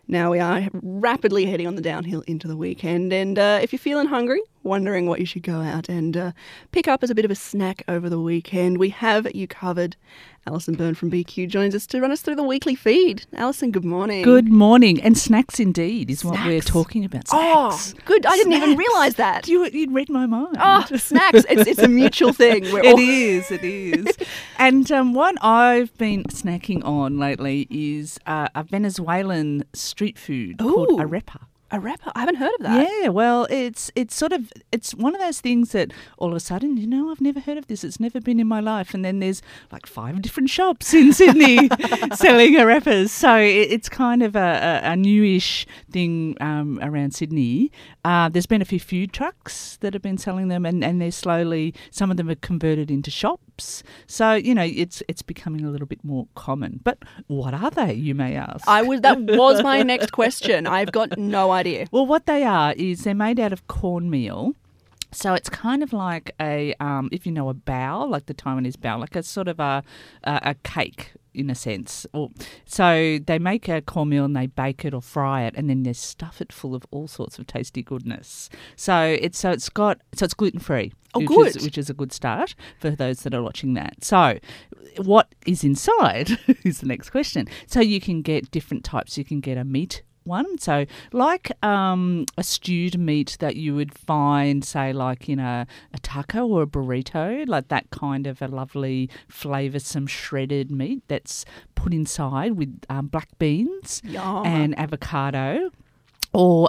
Now we are rapidly heading on the downhill into the weekend, and if you're feeling hungry, wondering what you should go out and pick up as a bit of a snack over the weekend, we have you covered. Alison Byrne from BQ joins us to run us through the weekly feed. Alison, good morning. Good morning. And snacks indeed is what we're talking about. Snacks. Oh, good. I didn't even realise that. You'd read my mind. Oh, snacks. It's a mutual thing. It is. And what I've been snacking on lately is a Venezuelan street food called arepa. Arepa? I haven't heard of that. Yeah, well, it's one of those things that all of a sudden, I've never heard of this. It's never been in my life. And then there's like 5 different shops in Sydney selling arepas. So it's kind of a newish thing around Sydney. There's been a few food trucks that have been selling them, and they're slowly, some of them are converted into shops. So, it's becoming a little bit more common. But what are they, you may ask? That was my next question. I've got no idea. Well, what they are is they're made out of cornmeal. So it's kind of like a, if you know a bao, like the Taiwanese bao, like a sort of a cake in a sense. So they make a cornmeal and they bake it or fry it, and then they stuff it full of all sorts of tasty goodness. So it's gluten free. Oh, good. Which is a good start for those that are watching that. So what is inside is the next question. So you can get different types. You can get a meat one, so like a stewed meat that you would find, say, like in a taco or a burrito, like that kind of a lovely flavoursome shredded meat that's put inside with black beans and avocado, or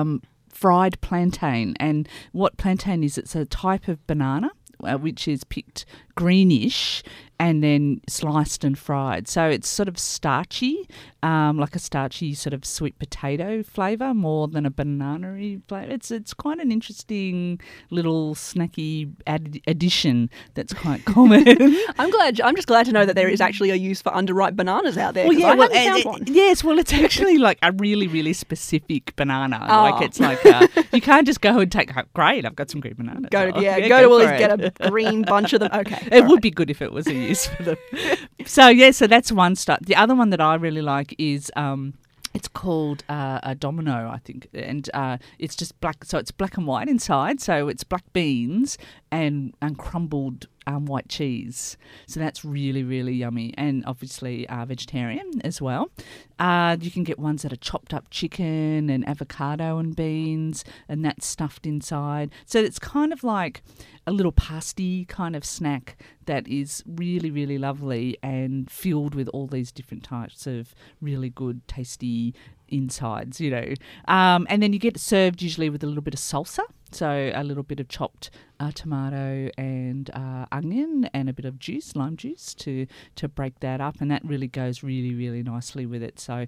fried plantain. And what plantain is, it's a type of banana which is picked greenish and then sliced and fried. So it's sort of starchy, like a starchy sort of sweet potato flavour more than a banana-y flavour. It's quite an interesting little snacky addition that's quite common. I'm just glad to know that there is actually a use for underripe bananas out there. I haven't found one. Yes, well, it's actually like a really, really specific banana. Like it's like you can't just go and take. Great, I've got some green bananas. Go to Woolies, get a green bunch of them. Okay, it would be good if it was a use for them. So that's one start. The other one that I really like is it's called a domino, I think, and it's just black. So it's black and white inside. So it's black beans and crumbled white cheese. So that's really, really yummy, and obviously vegetarian as well. You can get ones that are chopped up chicken and avocado and beans, and that's stuffed inside. So it's kind of like a little pasty kind of snack that is really, really lovely and filled with all these different types of really good, tasty insides, And then you get it served usually with a little bit of salsa. So a little bit of chopped tomato and onion and a bit of lime juice to break that up, and that really goes really, really nicely with it. So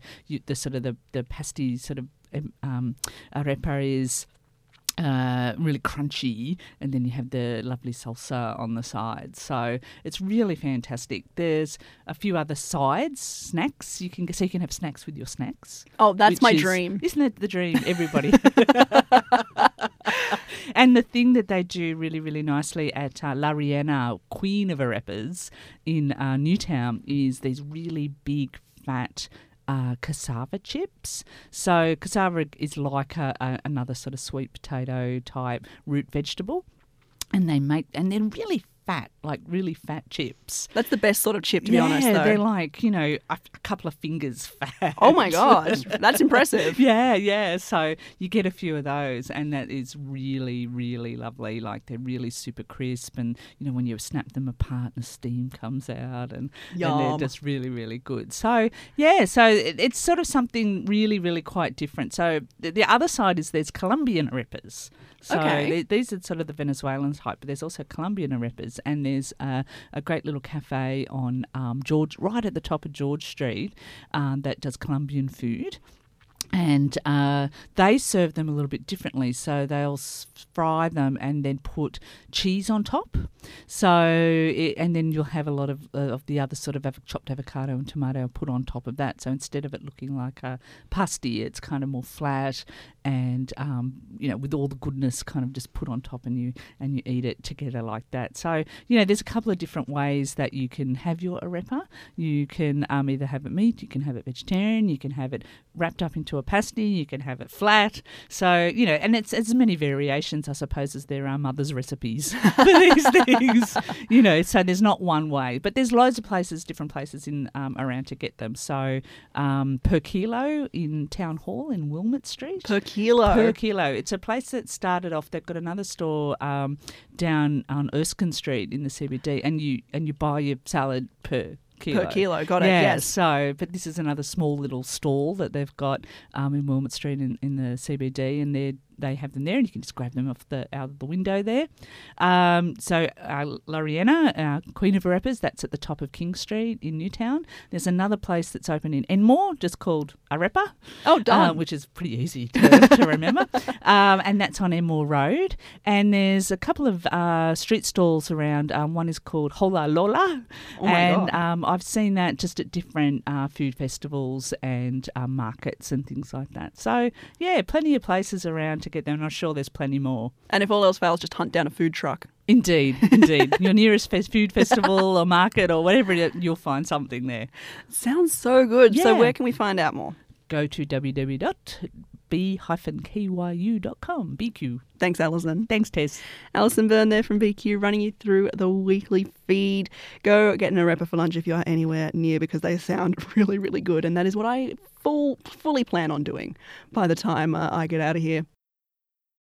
the pasty sort of arepa is really crunchy, and then you have the lovely salsa on the side. So it's really fantastic. There's a few other snacks you can get, so you can have snacks with your snacks. Oh, that's my dream. Isn't it the dream? Everybody. And the thing that they do really, really nicely at La Riena, Queen of Arepas in Newtown, is these really big, fat cassava chips. So cassava is like another sort of sweet potato type root vegetable, and they're really fat, like really fat chips. That's the best sort of chip, to be honest, though. They're like, a couple of fingers fat. Oh my God, that's impressive. Yeah. So you get a few of those, and that is really, really lovely. Like they're really super crisp, and when you snap them apart, the steam comes out, and they're just really, really good. So it's sort of something really, really quite different. So the other side is there's Colombian arepas. So these are sort of the Venezuelan type, but there's also Colombian arepas, and there's a great little cafe on right at the top of George Street that does Colombian food. And they serve them a little bit differently. So they'll fry them and then put cheese on top. So and then you'll have a lot of the other sort of chopped avocado and tomato put on top of that. So instead of it looking like a pasty, it's kind of more flat and with all the goodness kind of just put on top, and you eat it together like that. So there's a couple of different ways that you can have your arepa. You can either have it meat, you can have it vegetarian, you can have it wrapped up into a pasty, you can have it flat. So and it's as many variations, I suppose, as there are mother's recipes for these things. So there's not one way, but there's loads of places, different places in around to get them. So Per Kilo in Town Hall in Wilmot Street. Per kilo. Per Kilo. It's a place that started off. They've got another store down on Erskine Street in the CBD, and you buy your salad per kilo. Per kilo, got it, yeah, yes. So, but this is another small little stall that they've got in Wilmot Street in the CBD, and they have them there, and you can just grab them out of the window there. So Loriena, Queen of Arepas, that's at the top of King Street in Newtown. There's another place that's open in Enmore, just called Arepa. Oh, done. Which is pretty easy to remember. And that's on Enmore Road. And there's a couple of street stalls around. One is called Hola Lola. Oh my God. I've seen that just at different food festivals and markets and things like that. So, yeah, plenty of places around to get them, and I'm sure there's plenty more. And if all else fails, just hunt down a food truck. Indeed. Your nearest food festival or market or whatever, you'll find something there. Sounds so good. Yeah. So where can we find out more? Go to www.b-kyu.com. BQ. Thanks, Alison. Thanks, Tess. Alison Byrne there from BQ, running you through the weekly feed. Go get an arepa for lunch if you are anywhere near, because they sound really, really good. And that is what I fully plan on doing by the time I get out of here.